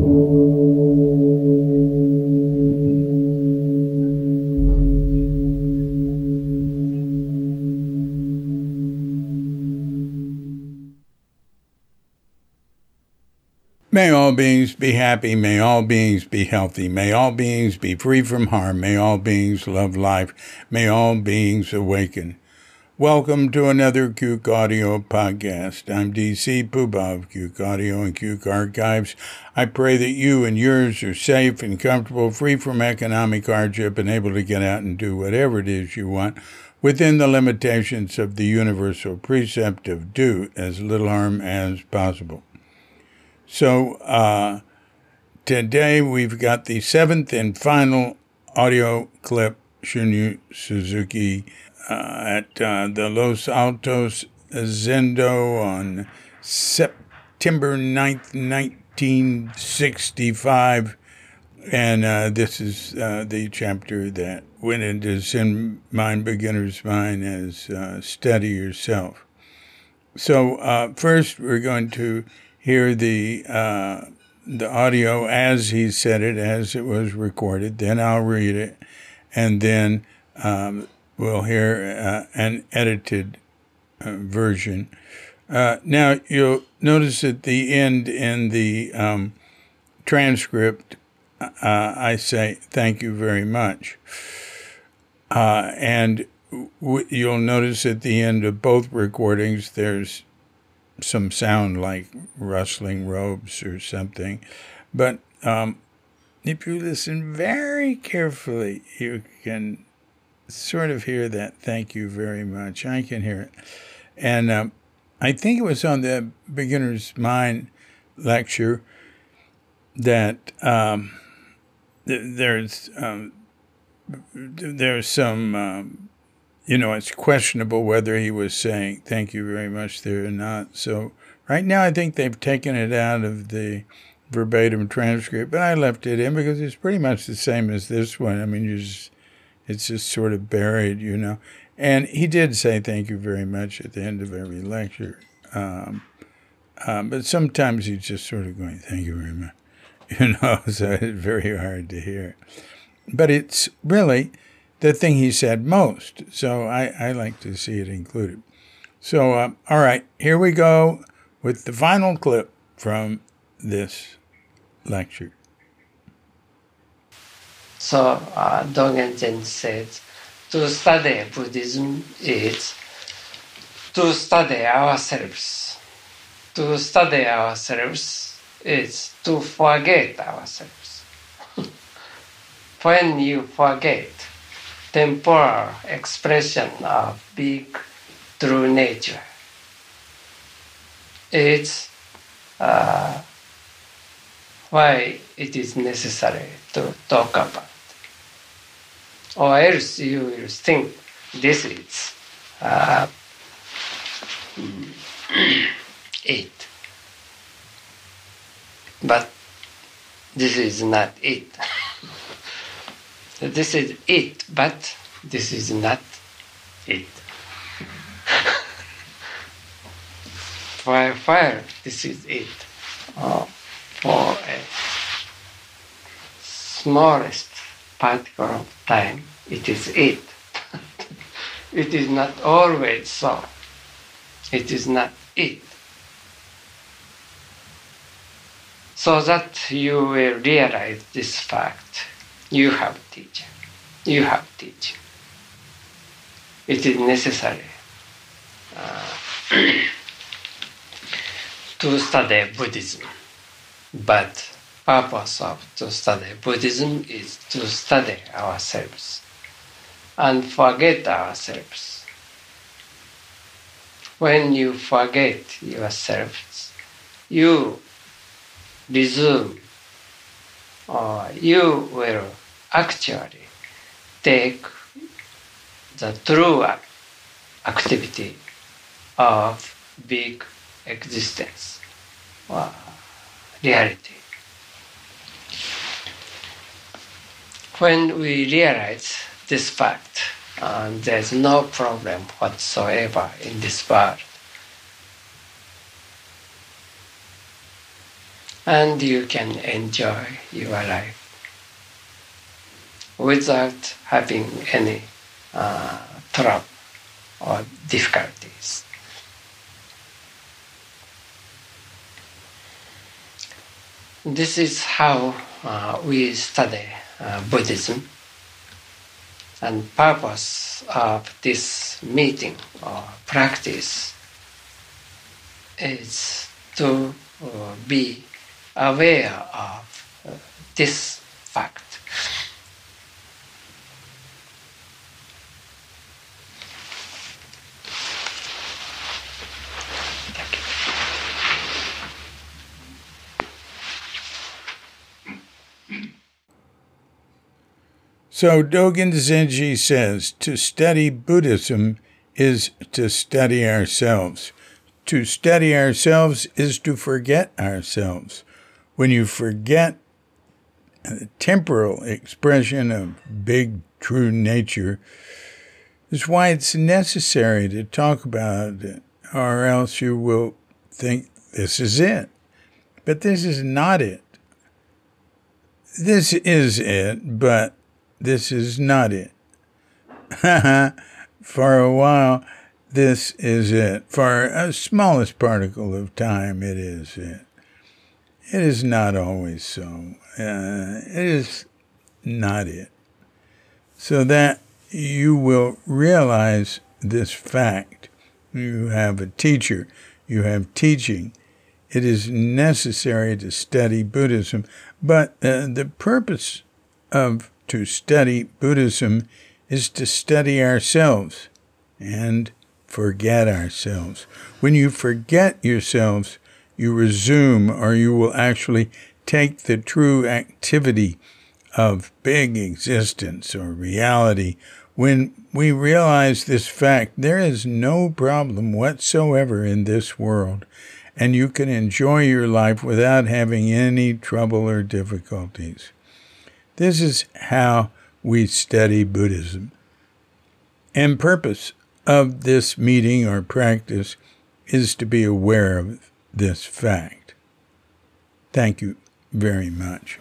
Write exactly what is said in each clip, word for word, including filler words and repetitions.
May all beings be happy. May all beings be healthy. May all beings be free from harm. May all beings love life. May all beings awaken. Welcome to another Cuke Audio podcast. I'm D C Puba of Cuke Audio and Cuke Archives. I pray that you and yours are safe and comfortable, free from economic hardship, and able to get out and do whatever it is you want within the limitations of the universal precept of do as little harm as possible. So uh, today we've got the seventh and final audio clip, Shunryu Suzuki, uh, at uh, the Los Altos Zendo on September ninth, nineteen sixty-five. And uh, this is uh, the chapter that went into Zen Mind Beginner's Mind as uh, Study Yourself. So uh, first we're going to hear the uh, the audio as he said it, as it was recorded. Then I'll read it, and then um, we'll hear uh, an edited uh, version. Uh, now, you'll notice at the end in the um, transcript, uh, I say, thank you very much. Uh, and w- you'll notice at the end of both recordings, there's some sound like rustling robes or something. But um, if you listen very carefully, you can sort of hear that thank you very much. I can hear it. And um, I think it was on the Beginner's Mind lecture that um, th- there's um, there's some... Um, You know, it's questionable whether he was saying thank you very much there or not. So right now I think they've taken it out of the verbatim transcript, but I left it in because it's pretty much the same as this one. I mean, you just, it's just sort of buried, you know. And he did say thank you very much at the end of every lecture. Um, um, but sometimes he's just sort of going, thank you very much, you know, so it's very hard to hear. But it's really the thing he said most. So I, I like to see it included. So, uh, all right, here we go with the final clip from this lecture. So uh, Dogen Zen says, to study Buddhism is to study ourselves. To study ourselves is to forget ourselves. When you forget temporal expression of big true nature, it's uh, why it is necessary to talk about. Or else you will think this is uh, it. But this is not it. This is it, but this is not it. While, while this is it, uh, for a smallest particle of time, it is it. It is not always so. It is not it. So that you will realize this fact, you have teaching. You have teaching. It is necessary uh, to study Buddhism. But purpose of to study Buddhism is to study ourselves and forget ourselves. When you forget yourselves, you resume, or you will actually take the true activity of big existence, or reality. When we realize this fact, uh, there's no problem whatsoever in this world. and you can enjoy your life without having any uh, trouble or difficulties. This is how uh, we study uh, Buddhism, and purpose of this meeting or practice is to uh, be aware of uh, this fact. So Dogen Zenji says, to study Buddhism is to study ourselves. To study ourselves is to forget ourselves. When you forget the temporal expression of big, true nature, is why it's necessary to talk about it, or else you will think this is it. But this is not it. This is it, but this is not it. For a while, this is it. For a smallest particle of time, it is it. It is not always so. Uh, it is not it. So that you will realize this fact. You have a teacher. You have teaching. It is necessary to study Buddhism. But uh, the purpose of to study Buddhism is to study ourselves and forget ourselves. When you forget yourselves, you resume, or you will actually take the true activity of big existence or reality. When we realize this fact, there is no problem whatsoever in this world, and you can enjoy your life without having any trouble or difficulties. This is how we study Buddhism. And purpose of this meeting or practice is to be aware of this fact. Thank you very much.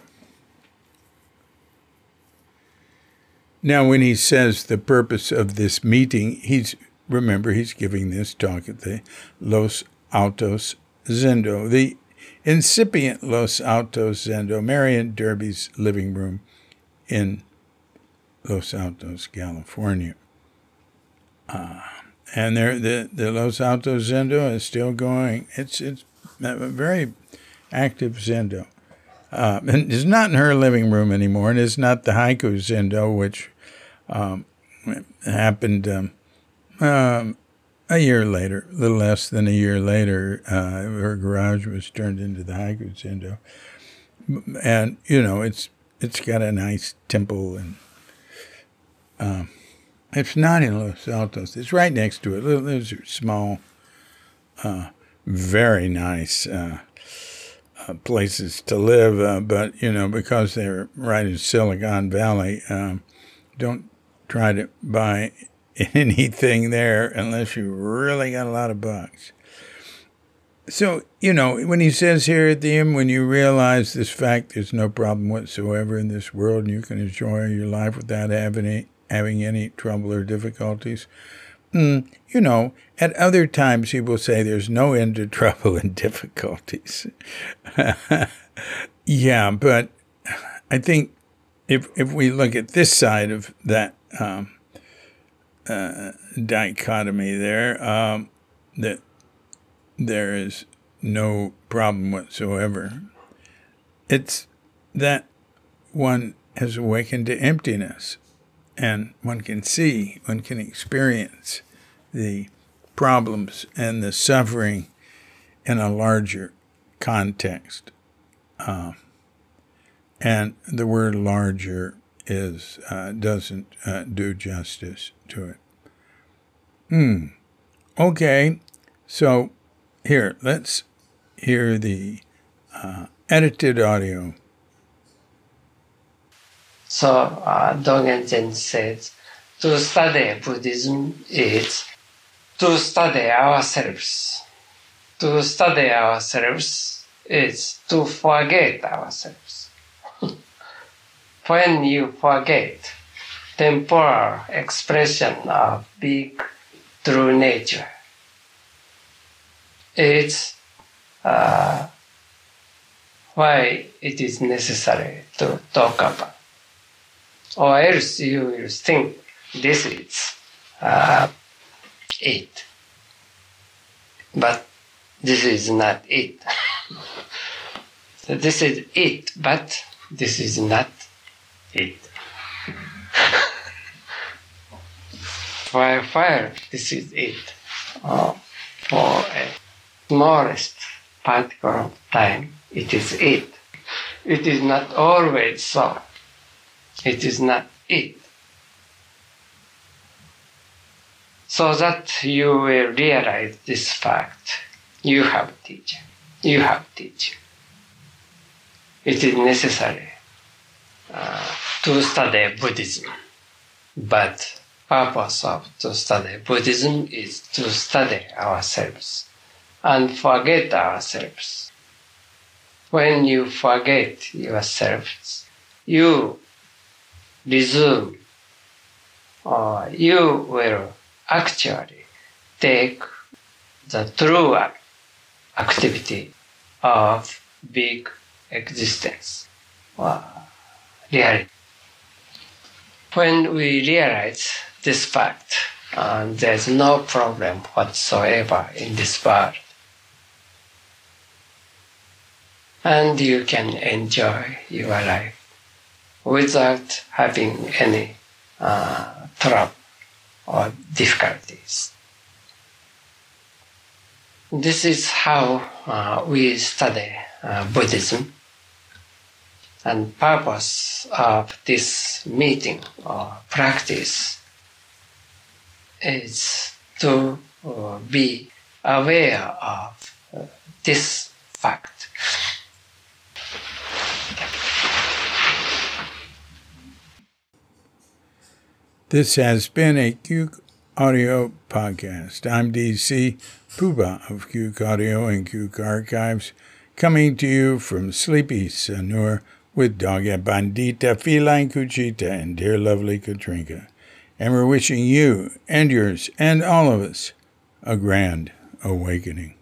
Now, when he says the purpose of this meeting, he's, remember, he's giving this talk at the Los Altos Zendo, the incipient Los Altos Zendo, Marion Derby's living room in Los Altos, California. Uh, and there, the, the Los Altos Zendo is still going. It's it's a very active Zendo. Uh, and it's not in her living room anymore, and it's not the Haiku Zendo, which um, happened um, um, a year later, a little less than a year later. Uh, her garage was turned into the Haiku Zendo. And, you know, it's it's got a nice temple, and um, it's not in Los Altos. It's right next to it. Those are small, uh, very nice uh, uh, places to live, uh, but, you know, because they're right in Silicon Valley, um, don't try to buy anything there unless you really got a lot of bucks. So, you know, when he says here at the end, when you realize this fact, there's no problem whatsoever in this world, and you can enjoy your life without having any, having any trouble or difficulties. Mm, you know, at other times he will say there's no end to trouble and difficulties. Yeah, but I think if if we look at this side of that um, uh, dichotomy there, um, that there is no problem whatsoever. It's that one has awakened to emptiness, and one can see, one can experience the problems and the suffering in a larger context. Uh, and the word larger is uh, doesn't uh, do justice to it. Hmm. Okay, so here, let's hear the uh, edited audio. So uh, Dogen Zenji says, to study Buddhism is to study ourselves. To study ourselves is to forget ourselves. When you forget temporal expression of big true nature, it's uh, why it is necessary to talk about. Or else you will think this is uh, it. But this is not it. So this is it, but this is not it. For fire, this is it. Uh, for a smallest particle of time, it is it. It is not always so. It is not it. So that you will realize this fact, you have teacher. You have teacher. It is necessary uh, to study Buddhism. But purpose of to study Buddhism is to study ourselves and forget ourselves. When you forget yourselves, you resume, or you will actually take the true activity of big existence, or reality. When we realize this fact, uh, there's no problem whatsoever in this world. And you can enjoy your life without having any uh, trouble or difficulties. This is how uh, we study uh, Buddhism. And purpose of this meeting or practice is to uh, be aware of uh, this fact. This has been a Cuke Audio podcast. I'm D C Puba of Cuke Audio and Cuke Archives, coming to you from sleepy Sanur with Dogga Bandita, Feline Cuchita, and dear lovely Katrinka. And we're wishing you and yours and all of us a grand awakening.